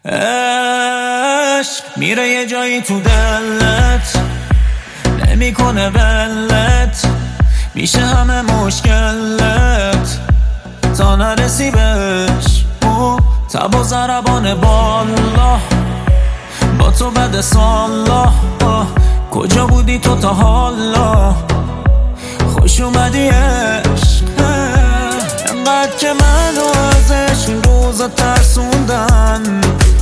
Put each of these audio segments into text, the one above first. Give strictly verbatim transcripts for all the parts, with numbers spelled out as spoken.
عشق میره یه جایی تو دلت، نمیکنه ولت، میشه همه مشکلت تا نرسی بهش. او تب و ضربان بالا با تو بد سالا، کجا بودی تو تا حالا؟ خوش اومدی عشق، انقدر که منو ازش این روزا ترسوندن،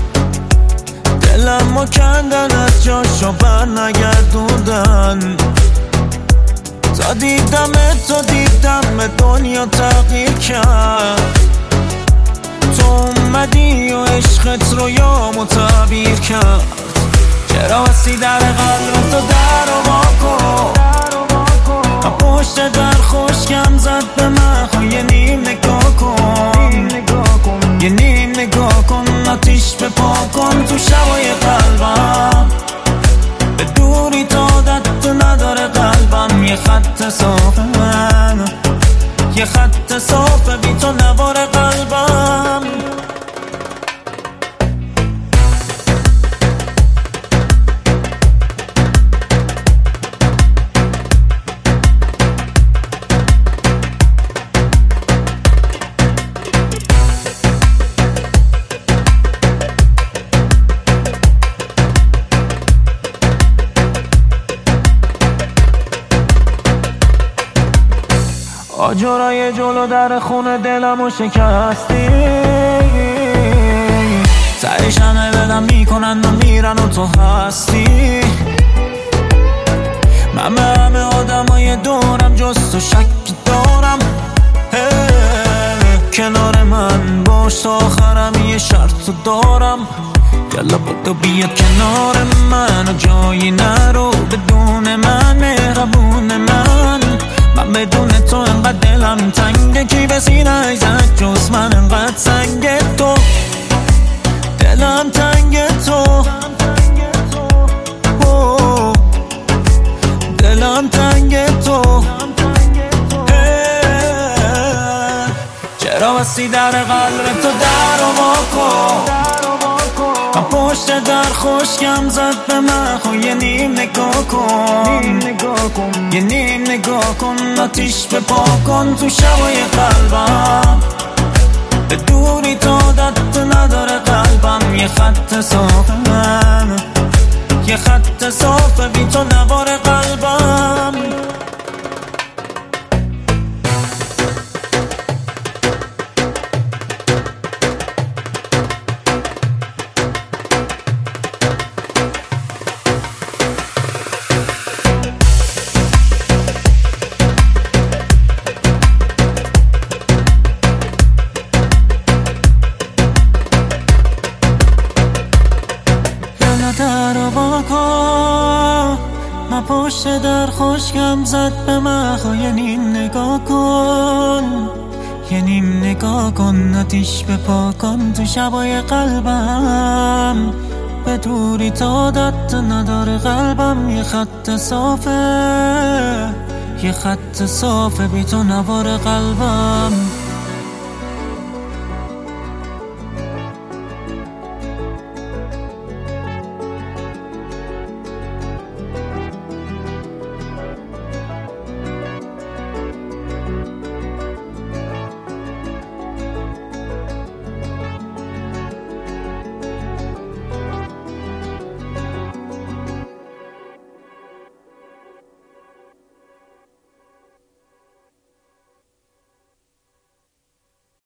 دلم و کندن از جاشو بر نگردوندن. تا دیدم تو دیدم دنیا تغییر کرد، تو اومدی و عشقت رو یامو تعبیر کرد. چرا وسی در قلب تو در و واکن، پشت در خوشگم زد به من، خو یه نیم نگاه کن، یه نیم نگاه کن، آتیش به پا کن تو شبای قلبم. به دوری تا عادت نداره قلبم، یه خط صافه من، یه خط صافه بی تو نوار قلبم. آجرای جلو در خونه دلمو شکستی، تهش همه بدم میکنن و میرن و تو هستی. من به همه آدمای دورم جز تو شک دارم، کنار من باش تا آخرم یه شرط دارم. یالا بدو بیا کنار من و جایی نرو بدون من، مهربون من. من بدون تو انقدر دلم تنگه، کی به سینه زد جز من انقدر سنگ تو، دلم تنگ تو، دلم تنگ تو. چرا وسی در قلب تو در و واکن، من پشت در خوشگم زد به من، خو یه نیم نگاه کن، یه نیم نگاه کن، آتیش به پا کن تو شبای قلبم. به دوری تا عادت نداره قلبم، یه خط صافه من، یه خط صافه بی تو نوار قلبم. در و واکن، من پشت در خوشگم زد به من، خو یه نیم نگاه کن، یه نیم نگاه کن، آتیش به پا کن تو شبای قلبم. به دوری تا عادت نداره قلبم، یه خط صافه، یه خط صافه بی تو نوار قلبم.